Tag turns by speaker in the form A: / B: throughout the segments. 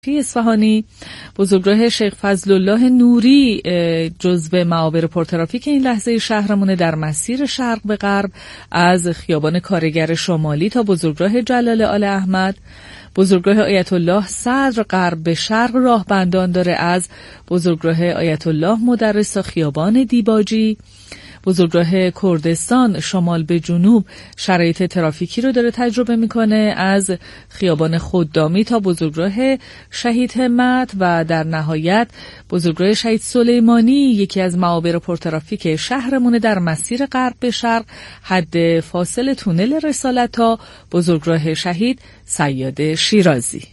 A: اصفهانی، بزرگراه شیخ فضلالله نوری جزو معابر پرترافیک این لحظه شهرمونه در مسیر شرق به غرب از خیابان کارگر شمالی تا بزرگراه جلال آل احمد. بزرگراه آیت الله صدر غرب به شرق راهبندان داره از بزرگراه آیت الله مدرس تا خیابان دیباجی. بزرگراه کردستان شمال به جنوب شرایط ترافیکی رو داره تجربه میکنه از خیابان خدامی تا بزرگراه شهید همت و در نهایت بزرگراه شهید سلیمانی یکی از معابر پرترافیک شهرمونه در مسیر غرب به شرق حد فاصل تونل رسالت تا بزرگراه شهید صیاد شیرازی.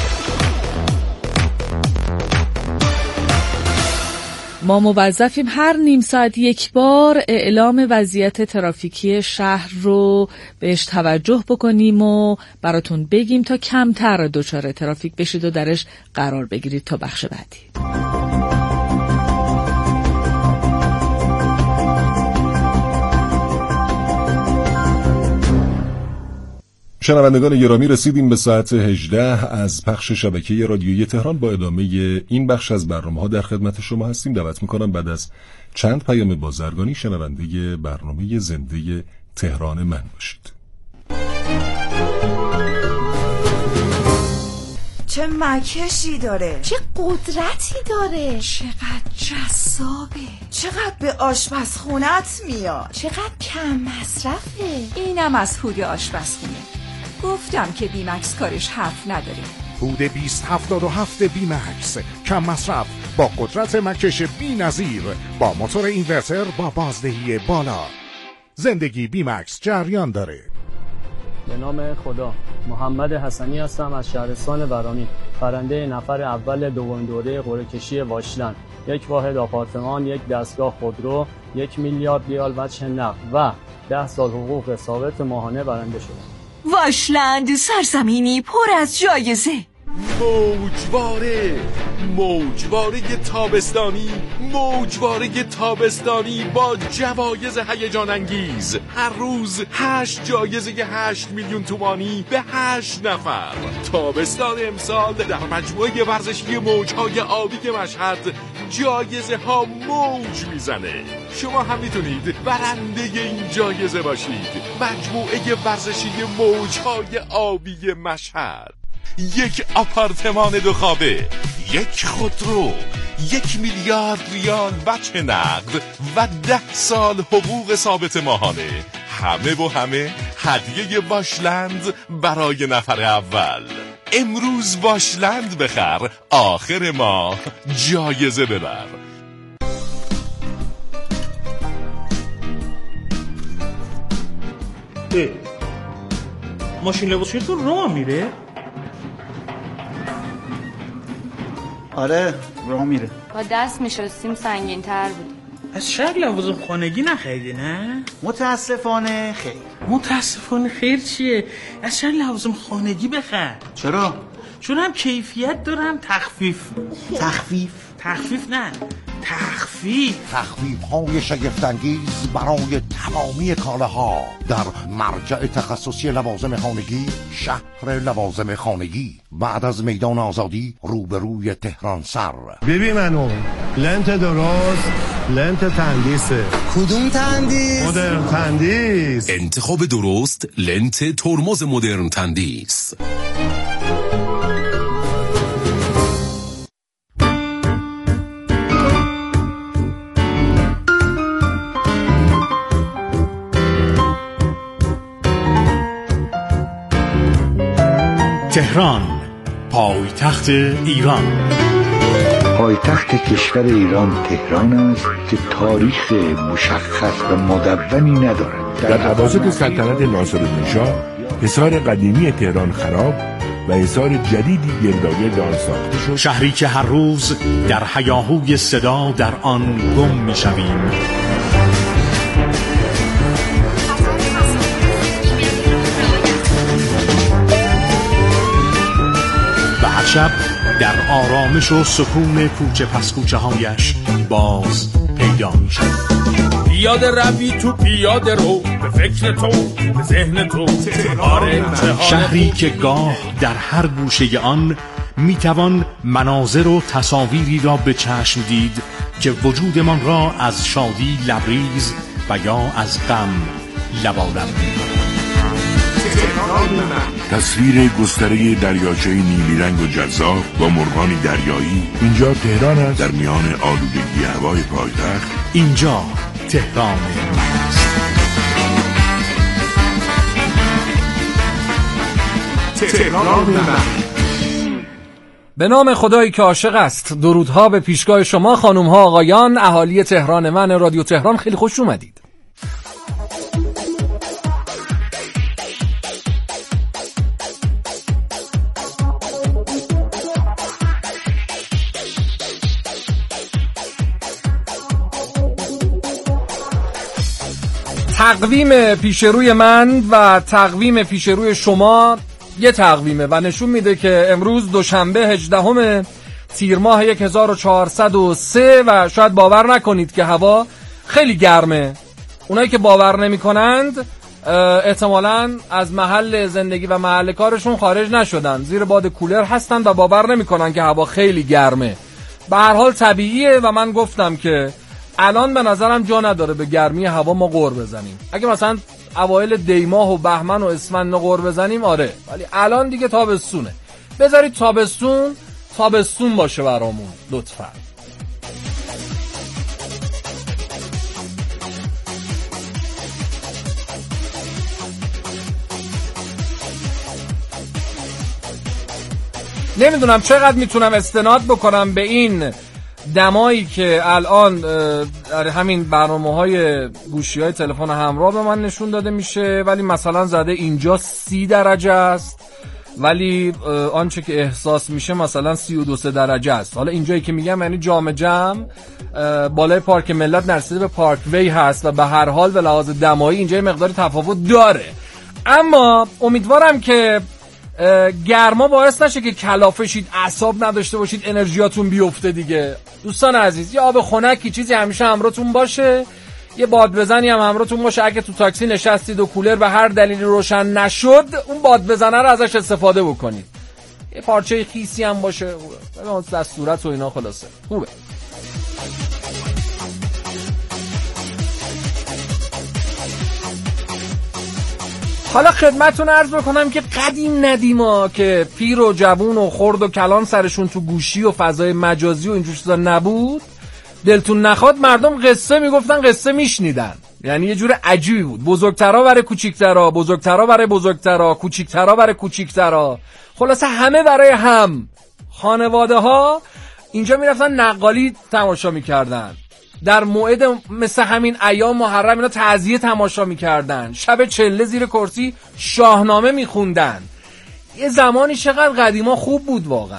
A: ما موظفیم هر نیم ساعت یک بار اعلام وضعیت ترافیکی شهر رو بهش توجه بکنیم و براتون بگیم تا کمتر دچار ترافیک بشید و درش قرار بگیرید تا بخش بعدی.
B: شنوندگان گرامی، رسیدیم به ساعت 18 از پخش شبکه رادیویی تهران. با ادامه این بخش از برنامه‌ها در خدمت شما هستیم. دعوت می‌کنم بعد از چند پیام بازرگانی شنونده برنامه زنده تهران من باشید.
C: چه مکشی داره،
D: چه قدرتی داره،
C: چقدر جذابه، چقدر به آشپزخونت میاد،
D: چقدر کم مصرفه.
E: اینم از هود آشپزخونه. گفتم که بیمکس کارش حرف نداره.
F: هود 2077 بیمکس، کم مصرف با قدرت مکش بی‌نظیر، با موتور اینورتر با بازدهی بالا. زندگی بیمکس جریان داره.
G: به نام خدا. محمد حسنی هستم از شهرستان ورامین، برنده نفر اول دوم دوره قرعه‌کشی واشلند. یک واحد آپارتمان، یک دستگاه خودرو، 1 میلیارد ریال وجه نقد و 10 سال حقوق ثابت ماهانه برنده شدم.
E: واشلند، سرزمینی پر از جایزه.
H: موجواره تابستانی با جوایز هیجان انگیز. هر روز 8 جایزه 8 میلیون تومانی به 8 نفر. تابستان امسال در مجموعه ورزشی موجهای آبی مشهد جایزه ها موج میزنه. شما هم میتونید برنده این جایزه باشید. مجموعه ورزشی موجهای آبی مشهد، 1 آپارتمان 2 خوابه، 1 خودرو، 1 میلیارد ریال وجه نقد و 10 سال حقوق ثابت ماهانه. همه هدیه واشلند برای نفر اول. امروز واشلند بخر، آخر ماه جایزه ببر.
I: ماشین لباسشویی تو راه میره؟
J: آره راه میره.
K: با دست میشستیم سنگین تر بود.
I: از شاید لوازم خانگی نخریدی نه؟
J: متاسفانه خیر.
I: متاسفانه خیر چیه؟ از شاید لوازم خانگی بخر.
J: چرا؟
I: چون هم کیفیت دارم تخفیف
F: های شگفت‌انگیز برای تمامی کالاها در مرجع تخصصی لوازم خانگی، شهر لوازم خانگی، بعد از میدان آزادی روبروی تهران سر.
L: ببین منو لنت درست، لنت تندیسه.
M: کدوم تندیس؟
L: مدرن تندیس.
N: انتخاب درست، لنت ترمز مدرن تندیس.
O: تهران، پایتخت ایران.
P: پایتخت کشور ایران تهران است که تاریخ مشخص و مدونی ندارد.
Q: در اواسط سلطنت ناصرالدین‌شاه حصار قدیمی تهران خراب و حصار جدیدی گرداگرد آن ساخته شد.
O: شهری که هر روز در هیاهوی صدا در آن گم می‌شویم. شب در آرامش و سکون کوچه پس کوچه هایش باز پیدا می شد.
R: پیاده روی تو پیاده رو، به فکر تو، به ذهن تو.
O: شهری که گاه در هر گوشه آن میتوان مناظر و تصاویری را به چشم دید که وجودمان را از شادی لبریز و یا از غم لبالب می‌کند.
Q: تصویر گستره دریاچه نیلی رنگ و جذاب با مرغان دریایی. اینجا تهران است، در میان آلودگی هوای پایتخت.
O: اینجا تهران من است.
H: تهران من.
M: به نام خدایی که عاشق است. درودها به پیشگاه شما خانوم‌ها، آقایان، اهالی تهران من رادیو تهران. خیلی خوش اومدید. تقویم پیشروی من و تقویم پیشروی شما یه تقویمه و نشون میده که امروز دوشنبه 18 تیر ماه 1403 و شاید باور نکنید که هوا خیلی گرمه. اونایی که باور نمی کنند احتمالاً از محل زندگی و محل کارشون خارج نشدن، زیر باد کولر هستن و باور نمی کنن که هوا خیلی گرمه. به هر حال طبیعیه و من گفتم که الان به نظرم جا نداره به گرمی هوا ما غور بزنیم. اگه مثلا اوایل دیماه و بهمن و اسفند غور بزنیم آره، ولی الان دیگه تابستونه. بذارید تابستون باشه برامون لطفا. نمیدونم چقدر میتونم استناد بکنم به این دمایی که الان همین برنامه‌های گوشی‌های تلفن همراه به من نشون داده میشه، ولی مثلا زده اینجا 30 درجه است، ولی آنچه که احساس میشه مثلا 32 درجه است. حالا اینجایی که میگم یعنی جام جم بالای پارک ملت نرسیده به پارک وی هست و به هر حال به لحاظ دمایی اینجا مقدار تفاوت داره. اما امیدوارم که گرما باعث نشه که کلافه شید، اعصاب نداشته باشید، انرژیاتون بیفته دیگه. دوستان عزیز، یه آب خنکی چیزی همیشه همراهتون باشه، یه بادبزنی هم همراهتون باشه. اگه تو تاکسی نشستید و کولر به هر دلیلی روشن نشد، اون بادبزنه رو ازش استفاده بکنید. یه پارچه خیسی هم باشه، دستورات و اینا، خلاصه خوبه. حالا خدمتتون عرض بکنم که قدیم ندیما که پیر و جوون و خرد و کلان سرشون تو گوشی و فضای مجازی و اینجور چیزا نبود، دلتون نخواد مردم قصه میگفتن، قصه میشنیدن. یعنی یه جور عجیبی بود، بزرگترا برای کوچیکترا، بزرگترا برای بزرگترا، کوچیکترا برای کوچیکترا، خلاصه همه برای هم. خانواده ها اینجا میرفتن نقالی تماشا میکردن، در موعد مثل همین ایام محرم اینا تعزیه تماشا میکردن، شب چله زیر کرسی شاهنامه میخوندن. یه زمانی چقدر قدیما خوب بود واقعا.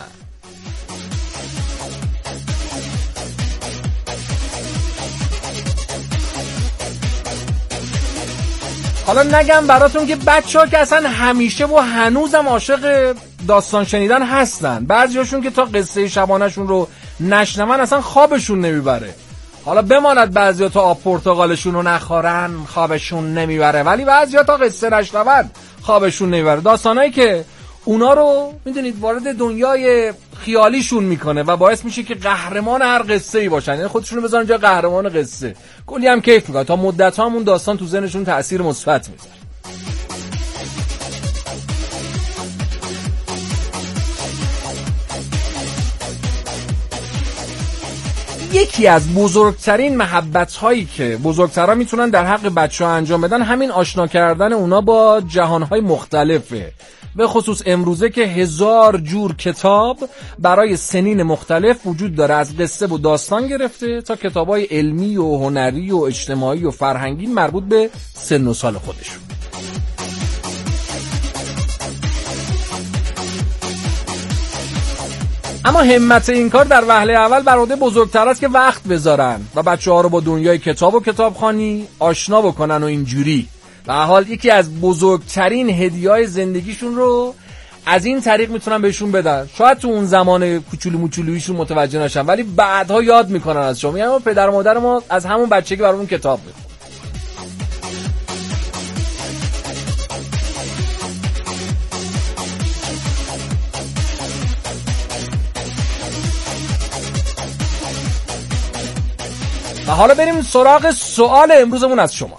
M: حالا نگم براتون که بچه‌ها که اصلا همیشه و هنوزم عاشق داستان شنیدن هستن، بعضیاشون که تا قصه شبانه‌شون رو نشنون اصلا خوابشون نمیبره. حالا بماند بعضیا تا آب پرتقالشون رو نخورن خوابشون نمیبره، ولی بعضیا تا قصه نشنون خوابشون نمیبره. داستانایی که اونا رو میدونید وارد دنیای خیالیشون میکنه و باعث میشه که قهرمان هر قصه‌ای باشن، یعنی خودشونو بذارن جای قهرمان قصه، کلی هم کیف میکنن، تا مدت‌ها همون داستان تو ذهنشون تأثیر مثبت میذاره. یکی از بزرگترین محبت‌هایی که بزرگترها میتونن در حق بچه‌ها انجام بدن همین آشنا کردن اونا با جهان‌های مختلفه، به خصوص امروزه که 1000 جور کتاب برای سنین مختلف وجود داره، از قصه و داستان گرفته تا کتاب‌های علمی و هنری و اجتماعی و فرهنگی مربوط به سن و سال خودشون. اما همت این کار در وهله اول بر عهده بزرگتر است که وقت بذارن و بچه‌ها رو با دنیای کتاب و کتابخوانی آشنا بکنن و اینجوری. به هر حال یکی از بزرگترین هدیه‌های زندگیشون رو از این طریق میتونن بهشون بدن. شاید تو اون زمان کوچولو موچولویشون متوجه نشن، ولی بعدها یاد میکنن از شما. یعنی پدر و مادر ما از همون بچگی برامون کتاب میخوند. و حالا بریم سراغ سوال امروزمون از شما.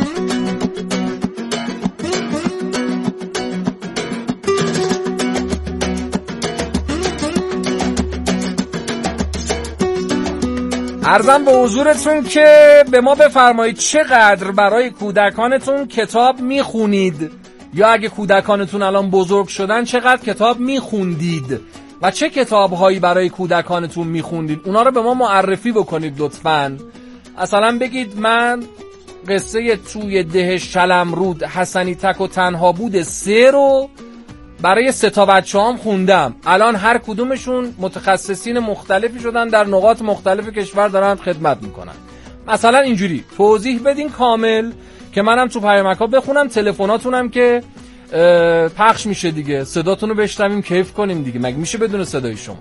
M: عرضم به حضورتون که به ما بفرمایید چقدر برای کودکانتون کتاب میخونید، یا اگه کودکانتون الان بزرگ شدن چقدر کتاب میخوندید و چه کتابهایی برای کودکانتون میخوندید. اونا رو به ما معرفی بکنید لطفاً. مثلا بگید من قصه توی ده شلمرود حسنی تک و تنها بود 3 رو برای 3 تا بچه‌هام خوندم. الان هر کدومشون متخصصین مختلفی شدن، در نقاط مختلف کشور دارن خدمت میکنن. مثلا اینجوری توضیح بدین کامل که منم تو پیامک‌ها بخونم، تلفناتونم که پخش میشه دیگه، صداتون رو بشنویم کیف کنیم دیگه. مگه میشه بدون صدای شما؟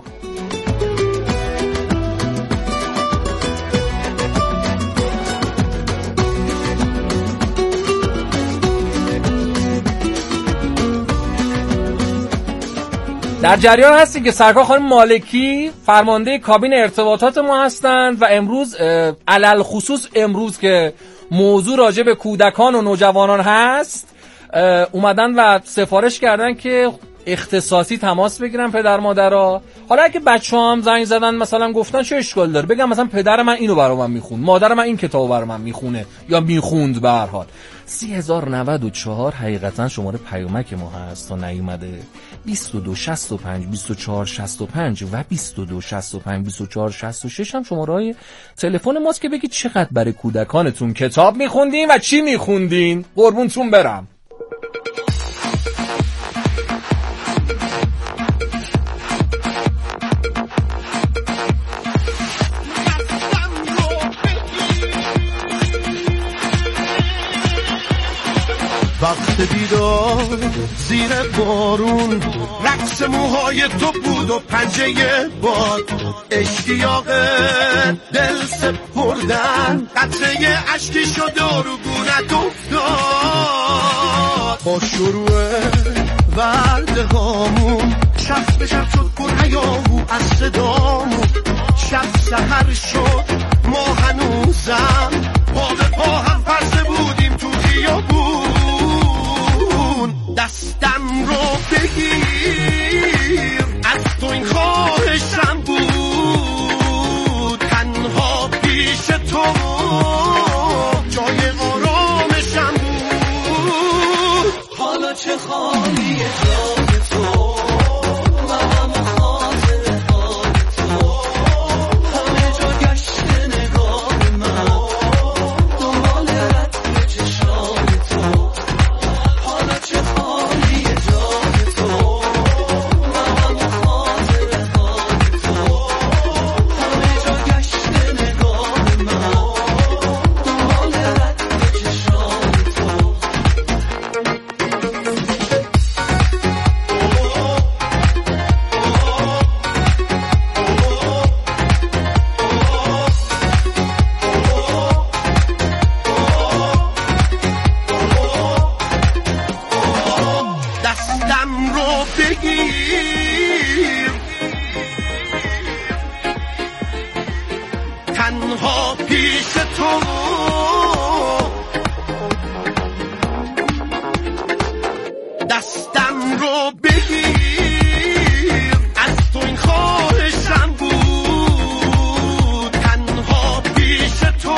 M: در جریان هستی که سرکار خانم مالکی فرمانده کابین ارتباطات ما هستند و امروز علل خصوص امروز که موضوع راجع به کودکان و نوجوانان هست اومدن و سفارش کردن که اختصاصی تماس بگیرن پدر مادرها. حالا اگه بچه‌ها هم زنگ زدن مثلا گفتن چه اشکال داره، بگم مثلا پدر من اینو برای من میخونه، مادر من این کتابو برای من میخونه یا میخوند. به هر حال 3094 حقیقتا شماره پیامک ما هست تا نیومده 2265 2465 و 2265 2466 هم شماره‌های تلفن ماست که بگید چقدر برای کودکانتون کتاب میخوندین و چی میخوندین. قربونتون برم.
L: وقت دیدار زیر بارون رقص موهای تو بود و پنجه باد، اشتیاق دل سپردن قطره اشکی شد و رو گونت افتاد. با شروع ورده هامون شب به شب شد پر هیاهو از صدامون، شب سحر شد ما هنوزم پا به پا هم فرسه بودیم تو خیابون. دستم رو بگیر از تو این خواهشم بود، تنها پیش تو جای آرامشم بود. حالا چه خالیه جای تو و هم خاطره های تو، همه جا گشت نگاه من دنبال رد چشای تو. حالا چه خالیه جای تو و هم خاطره های تو، همه جا گشت نگاه من دنبال رد چشای تو. دستم رو بگیر تنها پیش تو دستم رو بگیر از تو این خواهشم بود، تنها پیش تو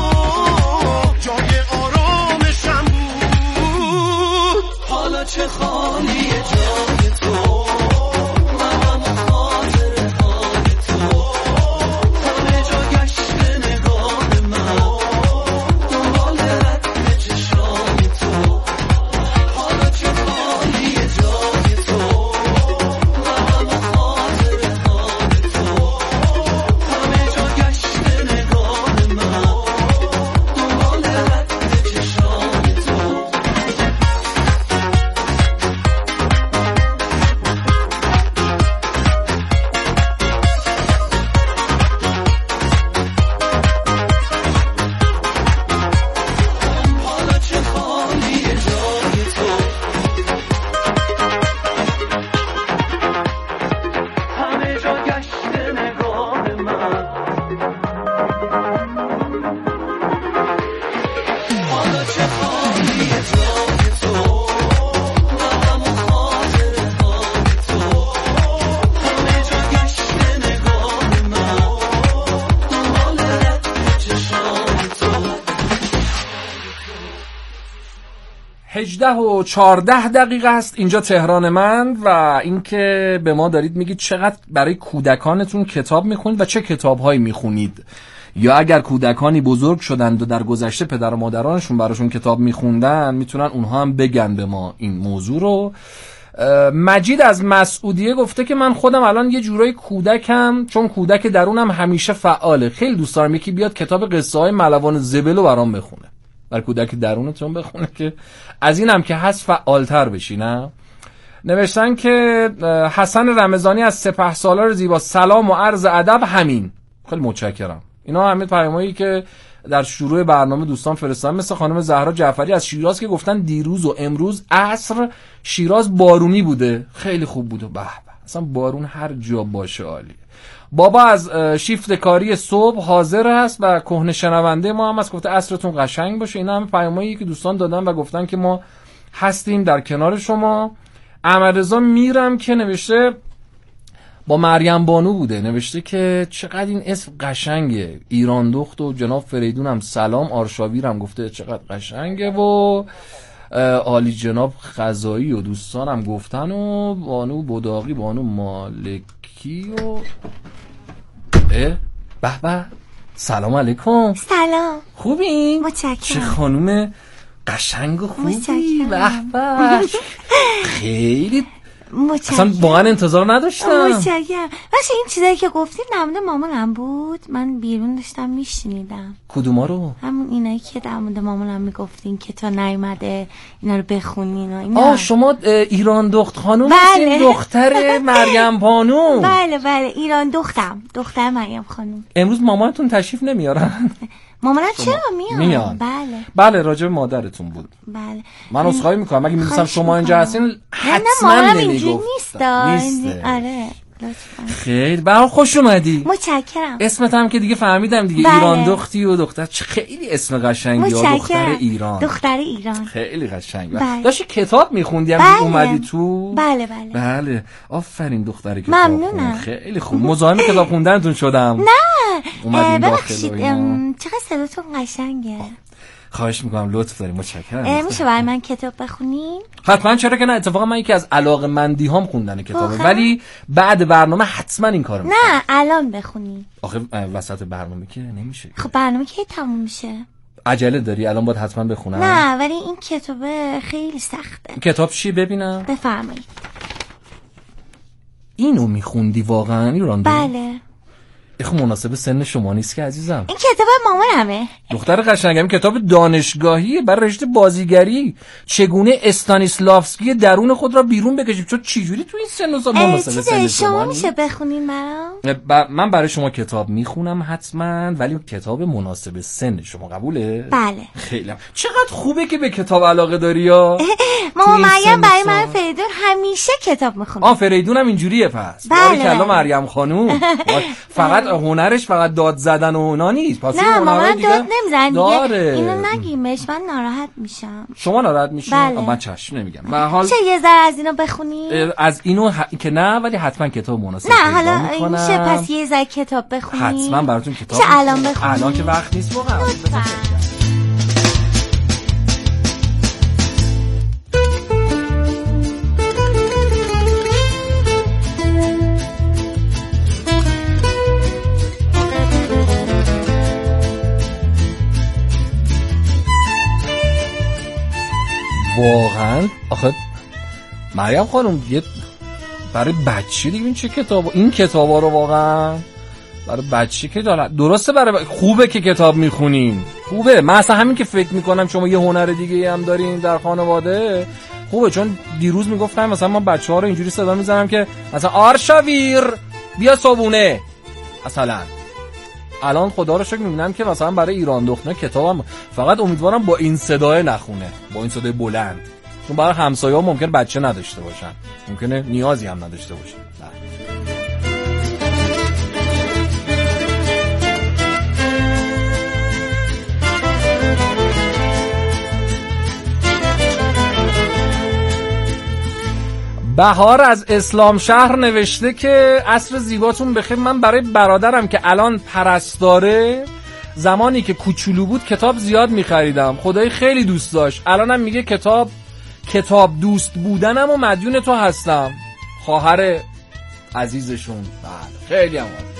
L: جای آرامشم بود. حالا چه خالیه جای تو و هم خاطره های تو، همه جا گشت نگاه من
M: 18:14 است اینجا تهران من و اینکه به ما دارید میگید چقدر برای کودکانتون کتاب میخونید و چه کتابهایی میخونید، یا اگر کودکانی بزرگ شدند و در گذشته پدر و مادرانشون براشون کتاب میخوندن میتونن اونها هم بگن به ما این موضوع رو. مجید از مسعودیه گفته که من خودم الان یه جورای کودکم، چون کودک درونم همیشه فعاله، خیلی دوست دارم یکی بیاد کتاب قصه های ملوان زبل رو برام بخونه، برای کودک درونتون بخونه که از اینم که هست فعالتر بشی. نه نوشتن که حسن رمضانی از سپهسالار زیبا، سلام و عرض ادب. همین، خیلی متشکرم. اینا همه پیامایی که در شروع برنامه دوستان فرستادن، مثل خانم زهرا جعفری از شیراز که گفتن دیروز و امروز عصر شیراز بارونی بوده، خیلی خوب بوده. به به، اصلا بارون هر جا باشه عالیه. بابا از شیفت کاری صبح حاضر است و کهنه شنونده ما هم از گفته عصرتون قشنگ باشه. اینا هم پیامایی که دوستان دادن و گفتن که ما هستیم در کنار شما. احمدرضا میرم که نوشته با مریم بانو بوده، نوشته که چقدر این اسم قشنگه، ایران دخت، و جناب فریدون هم سلام، آرشاویرم گفته چقدر قشنگه و عالی جناب خزایی و دوستانم گفتن و بانو بداقی، بانو مالکی و به به. سلام علیکم.
D: سلام.
M: خوبین؟
D: متشکرم.
M: چه خانوم قشنگ و خوبی. به به. خیلی اصلا واقعا انتظار نداشتم.
D: متشکرم. باشه این چیزایی که گفتید نمود مامانم بود، من بیرون داشتم میشنیدم.
M: کدوما رو؟
D: همون اینایی که در مورد مامانم میگفتین که تا نیومده اینا رو بخونین و اینا.
M: شما ایران دخت خانوم هستین؟ دختر مریم بانو.
D: بله ایران دختر مریم خانوم.
M: امروز مامانتون تشریف نمیارن؟
D: مامانم چرا میان؟
M: بله راجع به مادرتون بود.
D: بله
M: من عذرخواهی میکنم اگه می‌دونستم شما اینجا هستین حتما نمیگفتم. نیست.
D: آره
M: خیلی برام خوش اومدی.
D: متشکرم.
M: اسمت هم که دیگه فهمیدم دیگه. ایران دختی و دختر، خیلی اسم قشنگی. دختر
D: ایران
M: خیلی قشنگ. داشتی کتاب میخوندی هم اومدی تو؟
D: بله
M: آفرین دختری که
D: ممنونم.
M: خیلی خوب. مزاحم کتاب خوندنتون شدم.
D: نه ببخشید چقدر صداتون قشنگه.
M: خواهش میکنم، لطف داری. متشکرم.
D: میشه برای من کتاب بخونین؟
M: حتما، چرا که نه. اتفاقا من یکی از علاقه‌مندی هام خوندن کتابه، ولی بعد برنامه حتما این کارو میکنم.
D: نه الان بخونین.
M: آخه وسط برنامه که نمیشه.
D: خب برنامه کی تموم میشه؟
M: عجله داری؟ الان باید حتما بخونم.
D: نه ولی این کتابه خیلی سخته.
M: کتاب چی ببینم؟
D: بفرمایید.
M: اینو میخوندی واقعا ایران؟
D: بله.
M: خب مناسب سن شما نیست که عزیزم.
D: این کتاب مامانمه.
M: دختر قشنگم. کتاب دانشگاهی برای رشته بازیگری، چگونه استانیسلافسکی درون خود را بیرون بکشیم. چون چجوری تو این سن و سال مناسب سن
D: شما میشه بخونین برام؟
M: من برای شما کتاب میخونم حتما، ولی کتاب مناسب سن شما. قبوله؟
D: بله.
M: خیلی چقدر خوبه که به کتاب علاقه داری یا.
D: ماما مریم برای من فریدون همیشه کتاب میخونه.
M: فریدون هم اینجوریه پس. باریکلا مریم خانوم. فقط هنرش فقط داد زدن و اونا نیست. پس
D: نه مامان داد نمیزن دیگه. اینو نگیمش، من ناراحت میشم.
M: شما ناراحت میشین؟
D: بله.
M: من چشم نمیگم. به حال
D: چه یه ذره از اینو بخونی؟
M: از اینو که نه، ولی حتما کتاب مناسب.
D: نه حالا میشه پس یه ذره کتاب بخونی؟
M: حتما براتون کتاب.
D: چه الان بخونی؟
M: الان که وقت نیست واقعا. واقعا آخه مریم خانم یه برای بچه دیگه این چه کتاب، این کتابا رو واقعا برای بچه که درسته برای خوبه که کتاب میخونین، خوبه. من اصلا همین که فکر میکنم شما یه هنر دیگه هم دارین در خانواده خوبه، چون دیروز میگفتم مثلا من بچه‌ها رو اینجوری صدا میزنم که مثلا آرشاویر بیا صبونه مثلا. الان خدا رو شکر میبینم که مثلا برای ایران دختر کتابم فقط امیدوارم با این صدای نخونه، با این صدای بلند، چون برای همسایه‌ها ممکنه بچه نداشته باشن، ممکنه نیازی هم نداشته باشن. بهار از اسلام شهر نوشته که عصر زیباتون بخیر. من برای برادرم که الان پرستاره زمانی که کوچولو بود کتاب زیاد می‌خریدم، خدای خیلی دوست داشت. الانم میگه کتاب کتاب دوست بودنم و مدیون تو هستم. خواهر عزیزشون. بله خیلی هم عالی.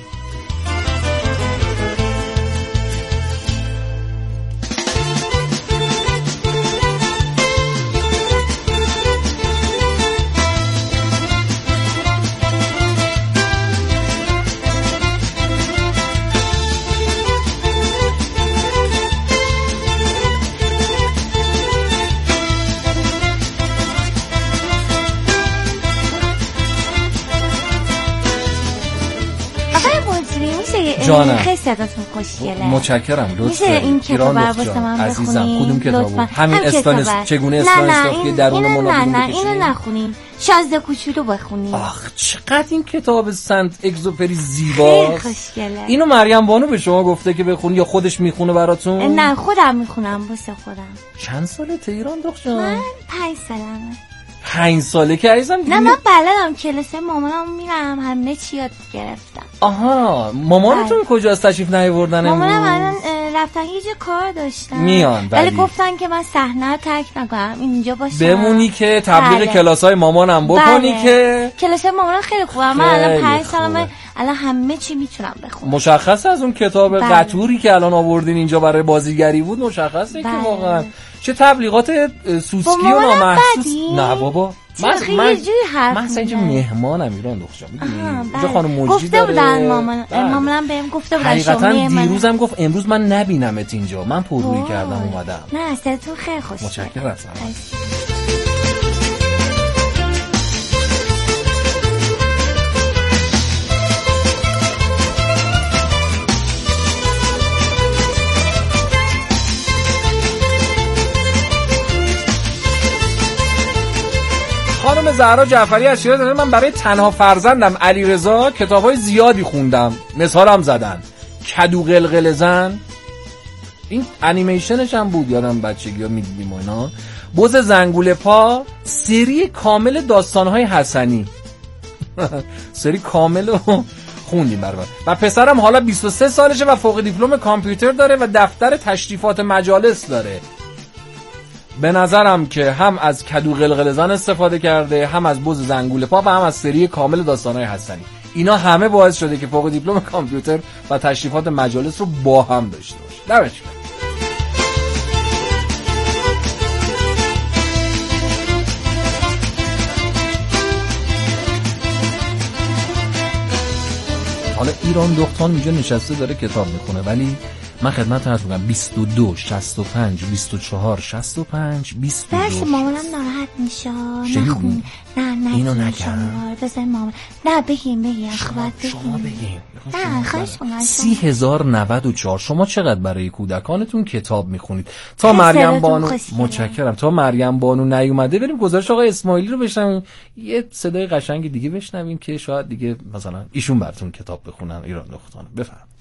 D: جانم خیلی صداتون خوشگله.
M: متشکرم.
D: میشه این کتاب رو واسه من بخونین؟
M: کدوم کتابو؟ همین چگونه استانسلافی درون منابع.
D: نه اینو نخونین. شازده کوچولو بخونین.
M: آخ چقدر این کتاب سنت اگزوپری زیباست.
D: خیلی خوشگله.
M: اینو مریم بانو به شما گفته که بخونی یا خودش میخونه براتون؟
D: نه خودم میخونم واسه خودم.
M: چند سالته ایران دختر؟
D: من 5 سالمه.
M: 5 ساله که عزیزم دیگه.
D: نه من بلدم کلاس مامانم میرم همه چی یاد گرفتم.
M: آها مامانتون کجاست تشریف نیاوردن امروز؟
D: مامانم الان رفتن یه جا کار داشتن
M: میان
D: ولی گفتن که من صحنه رو ترک نکنم اینجا باشم
M: بمونی که تبلیغ کلاسای مامانم بکنی که
D: کلاسای مامانم خیلی خوبه. من الان 5 سالمه الان همه چی میتونم بخونم.
M: مشخصه از اون کتاب قطوری که الان آوردین اینجا برای بازیگری بود مشخصه که واقعا چه تبلیغات سوسکی و نامحسوس. نه بابا من اینجا مهمانم ایران دخترم اینجا خانم مجری
D: گفته بودن مامانم بهم گفته بودن
M: حقیقتا دیروزم گفت امروز من نبینمت اینجا. من پررویی کردم اومدم.
D: نه صداتون خیلی خوشگله.
M: متشکرم. خانم زهرا جعفری از شیراز داره. من برای تنها فرزندم علیرضا کتابای زیادی خوندم. مثالم زدن کدو قلقل زن، این انیمیشنش هم بود یادم بچگی ها میدیدیم اینا. بز زنگوله پا، سری کامل داستانهای حسنی سری کامل رو خوندیم برابر. و پسرم حالا 23 سالشه و فوق دیپلم کامپیوتر داره و دفتر تشریفات مجالس داره. به نظرم که هم از کدو قلقل زن استفاده کرده، هم از بز زنگوله پا و هم از سری کامل داستانهای حسنی. اینا همه باعث شده که فوق دیپلم کامپیوتر و تشریفات مجالس رو با هم داشته باشه. دمش گرم. حالا ایران دختان اینجا نشسته داره کتاب میخونه ولی من خدمت عرض می‌کنم 22 65 24 65 22
D: درس مامانم ناراحت میشه. نخون. نه
M: اینو نگم.
D: بزن مامان. نه بگیم
M: شما بگیم.
D: نه خواهش می‌کنم.
M: 30,094. شما چقدر برای کودکانتون کتاب میخونید؟ تا مریم بانو متشکرم. تا مریم بانو نیومده بریم گزارش آقای اسماعیلی رو بشنویم. یه صدای قشنگ دیگه بشنویم که شاید دیگه مثلا ایشون براتون کتاب بخونن. ایران دختان بفرمایید.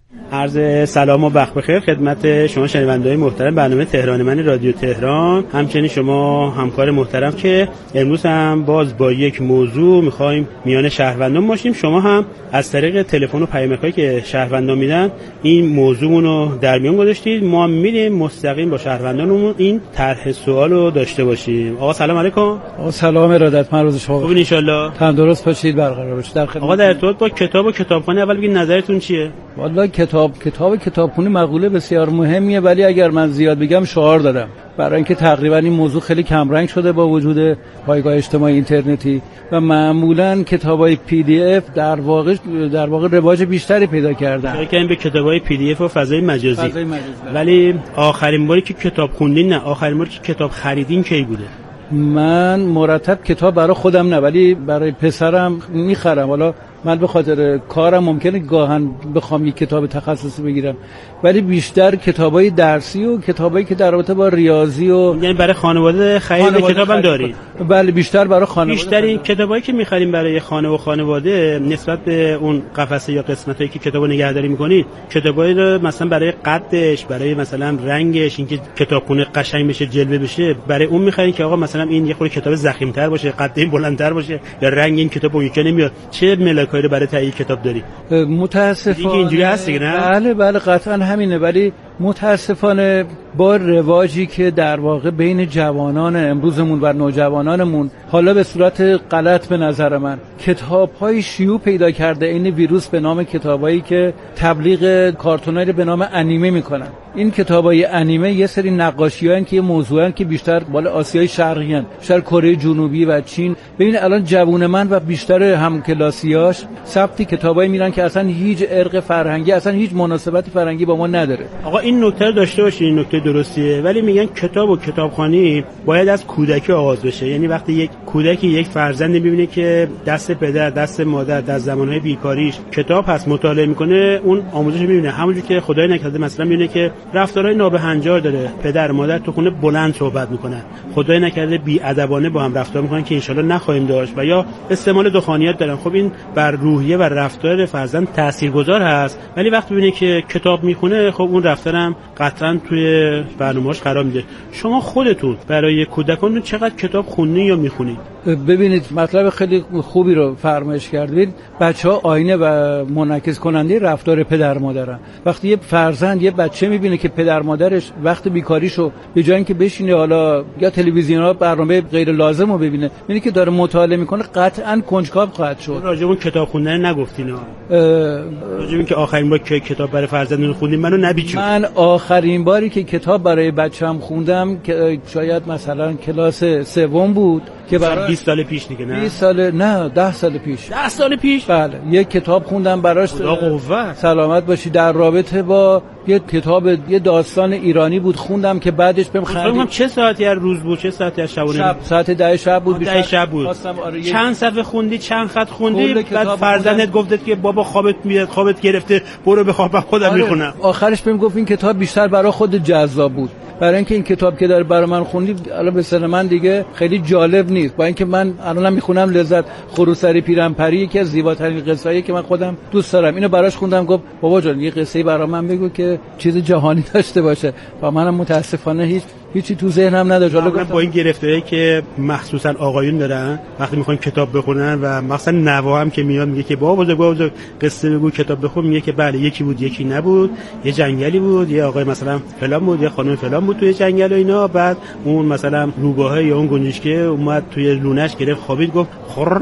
S: عرض سلام و وقت بخیر خدمت شما شنونده‌های محترم برنامه تهران من رادیو تهران، همچنین شما همکار محترم که امروز هم باز با یک موضوع می‌خوایم میان شهروندان باشیم. شما هم از طریق تلفن و پیامک‌هایی که شهروندان میدن این موضوعمون رو در میان گذاشتید. ما میریم مستقیم با شهروندانمون این طرح سوال رو داشته باشیم. آقا سلام علیکم.
T: آقا سلام ارادت من روز شما
S: خوبین ان شاء الله.
T: تندرست باشید برقرار باشید. در خدمت.
S: آقا در ارتباط با کتاب و کتابخوانی اول بگید نظرتون چیه؟
T: والله کتابخوانی مقوله بسیار مهمیه ولی اگر من زیاد بگم شعار دادم. برای اینکه تقریبا این موضوع خیلی کمرنگ شده با وجود پایگاه اجتماعی اینترنتی و معمولا کتابای PDF در واقع رواج بیشتری پیدا کردن.
S: شاید که این به کتابای PDF و فضای مجازی. ولی آخرین باری که کتاب خوندین نه، آخرین باری که کتاب خریدین کی بوده؟
T: من مرتب کتاب برای خودم نه ولی برای پسرم میخرم. حالا من به خاطر کارم ممکنه گاهن بخوام یک کتاب تخصصی بگیرم ولی بیشتر کتابای درسی و کتابایی که در رابطه با ریاضی و
S: یعنی برای خانواده خرید کتابم دارید؟
T: بله بیشتر برای خانواده.
S: بیشتر این کتابایی که می‌خریم برای خانه و خانواده نسبت به اون قفسه یا قسمتایی که کتابو نگهداری می‌کنید، کتابایی رو مثلا برای قدش، برای مثلا رنگش، اینکه کتابخونه قشنگ بشه، جلوه بشه، برای اون می‌خرید که آقا مثلا این یه خورده کتاب ضخیم‌تر باشه، قد این بلندتر باشه یا رنگ این کتابو یکی نمیاد. چه ملاکایی رو برای تهیه کتاب داری؟
T: متاسفانه
S: اینجوری هست دیگه نه؟
T: بله قطعا همینه ولی متاسفانه با رواجی که در واقع بین جوانان امروزمون و نوجوانانمون حالا به صورت غلط به نظر من کتاب‌های شیوع پیدا کرده، این ویروس به نام کتابایی که تبلیغ کارتونایی به نام انیمه میکنن. این کتابای انیمه یه سری نقاشی‌هایی که موضوعن که بیشتر مال آسیای شرقی ان، بیشتر کره جنوبی و چین. ببین الان جوون من و بیشتر همکلاسیاش ثبت کتابایی میرن که اصلا هیچ ارق فرهنگی، اصلا هیچ مناسبت فرهنگی با ما نداره.
S: آقا این نکته رو داشته باشین، این نکته درستیه، ولی میگن کتاب و کتابخوانی باید از کودکی آغاز بشه. یعنی وقتی یک کودکی یک فرزند میبینه که دست پدر، دست مادر در زمانهای بیکاریش کتاب هست مطالعه میکنه، اون آموزش میبینه. همونجور که خدای نکرده مثلا میبینه که رفتارهای نابهنجار داره، پدر مادر تو خونه بلند صحبت میکنن، خدای نکرده بی‌ادبانه با هم رفتار میکنن که انشالله نخواهیم داشت، و یا استعمال دخانیات دارن. خب این بر روحیه و رفتار فرزند تاثیرگذار هست. ولی وقتی ببینه که کتاب میخونه، خب اون رفتارم قطعاً توی برنامه‌اش قرار میده. شما خودتون برای کودکانتون چقدر کتاب خوندین یا میخونید؟
T: ببینید مطلب خیلی خوبی رو فرمایش کردید. بچه‌ها آینه و منعکس کننده رفتار پدر مادرن. وقتی یه فرزند، یه بچه میبینه که پدر مادرش وقت بیکاریشو به جای اینکه بشینه حالا یا تلویزیون‌ها برنامه غیر لازم رو ببینه، میبینه که داره مطالعه میکنه، قطعاً کنجکاو خواهد شد.
S: راجع به کتاب خوندن نگفتین ها. راجع به اینکه آخرین بار که کتاب برای فرزندتون خوندین منو نبیچون.
T: من آخرین باری که کتاب برای بچه‌م خوندم که شاید مثلا کلاس سوم بود که برای
S: 20 سال پیش دیگه، نه
T: 20 سال، نه 10 سال پیش.
S: 10 سال پیش؟
T: بله، یک کتاب خوندم براش.
S: خدا قوت.
T: سلامت باشی. در رابطه با یه کتاب، یه داستان ایرانی بود خوندم که بعدش بهم
S: خریدم. چه ساعتی از روز بود؟ چه ساعتی از شب؟
T: شب ساعت 10 شب بود.
S: 10 شب بود. چند صفحه خوندی؟ چند خط خوندی؟ بعد فرزندت گفت که بابا خوابت میاد، خوابت گرفته، برو بخواب، خودم میخونم.
T: آخرش بهم گفت این کتاب بیشتر برای خود جذاب بود، برای اینکه این کتاب که داره برای من خوندی الان به سن من دیگه خیلی جالب نیست. با اینکه من الانم میخونم لذت خروسری پیرنپری یکی از زیباترین قصه‌ای که من خودم دوست دارم، اینو براش خوندم. گفت بابا جان یه قصه‌ای برای من بگو که چیز جهانی داشته باشه. و منم متاسفانه هیچی تو ذهنم نداشت. حالا
S: با این گرفتاری که مخصوصا آقایون دارن وقتی میخوان کتاب بخونن و مثلا نوا هم که میاد میگه که بابا بزرگ قصه بگو، کتاب بخون، میگه که بله یکی بود یکی نبود، یه جنگلی بود، یه آقای مثلا فلان بود، یه خانم فلان بود توی جنگل و اینا، بعد اون مثلا روباهه یا اون گنجشکه اومد توی لونش گرفت خوابید، گفت خر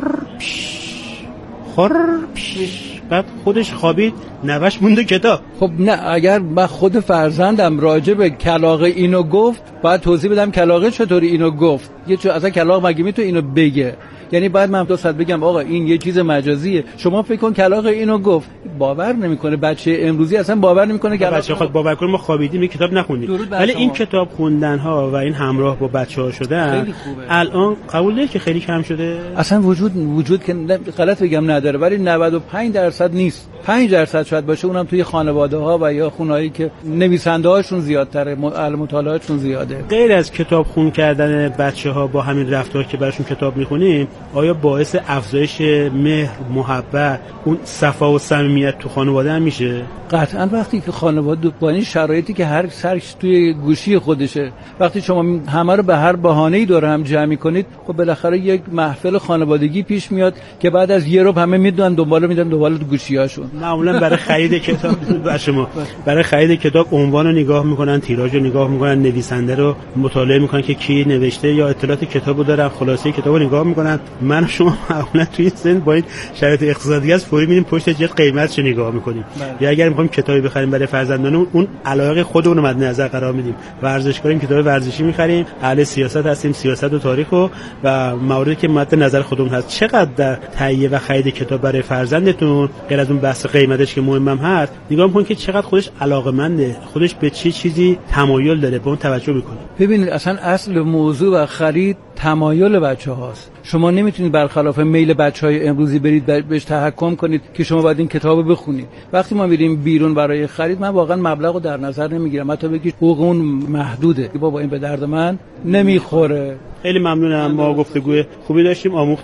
S: پیش بعد خودش خوابید، نوش مونده کتاب.
T: خب نه، اگر من خود فرزندم راجع به کلاغه اینو گفت باید توضیح بدم کلاغه چطوری اینو گفت. یه چیز اصلا کلاغ مگه میتونه اینو بگه؟ یعنی بعد من تو صد بگم آقا این یه چیز مجازیه، شما فکر کن کلاغ اینو گفت. باور نمیکنه بچه امروزی، اصلا باور نمیکنه که
S: بچه خود باور کنه ما خوابیدیم یه کتاب نخوندیم. ولی این کتاب خوندن ها و این همراه با بچه‌ها شدن الان قبول داری که خیلی کم شده؟
T: اصلا وجود که غلط بگم نداره، ولی 95% نیست، 5% شاید باشه، اونم توی خانواده‌ها و یا خونه‌ای که نویسنده‌هاشون زیادتره، مطالعاتشون زیاده.
S: غیر از کتاب خون کردن بچه‌ها با همین رفتار که براشون کتاب می‌خونیم، آیا باعث افزایش مهر، محبت، اون صفا و صمیمیت تو خانواده هم میشه؟
T: قطعاً. وقتی که خانواده با این شرایطی که هر سرش توی گوشی خودشه، وقتی شما همه رو به هر بهانه‌ای دور هم جمع می‌کنید، خب بالاخره یک محفل خانوادگی پیش میاد که بعد از یه روز همه میدونن دنبال گوشی‌هاشون.
S: معمولا برای خرید کتاب برای خرید کتاب عنوان رو نگاه میکنن، تیراژ رو نگاه میکنن، نویسنده رو مطالعه میکنن که کی نوشته یا اطلاعات کتابو دارن، خلاصه کتابو نگاه میکنن. من و شما معمولا توی سن با این شرایط اقتصادی از فوری میریم پشت جت قیمتش نگاه میکنیم. یا اگر میخوایم کتابی بخریم برای فرزندانمون، اون علاقه خودمون رو مد نظر قرار میدیم. ورزشکاریم کتاب ورزشی میخریم، اهل سیاست هستیم، سیاست و تاریخ و مواردی که مد نظر خودمون هست. چقدر در تهیه و خرید کتاب برای فرزندتون غیر از اون بحث قیمتش که مهمم هست، نگاه می‌کنید که چقدر خودش علاقه‌منده، خودش به چه چیزی تمایل داره، به اون توجه می‌کنه.
T: ببینید اصلا اصل موضوع و خرید تمایل بچه‌هاست. شما نمیتونید برخلاف میل بچه‌های امروزی برید بهش تحکم کنید که شما باید این کتابو بخونید. وقتی ما میریم بیرون برای خرید، من واقعا مبلغو در نظر نمیگیرم، حتی بگید حقوق اون محدوده، بابا این به درد من نمیخوره.
S: خیلی ممنونم، ما گفتگوی خوبی داشتیم، آموختیم.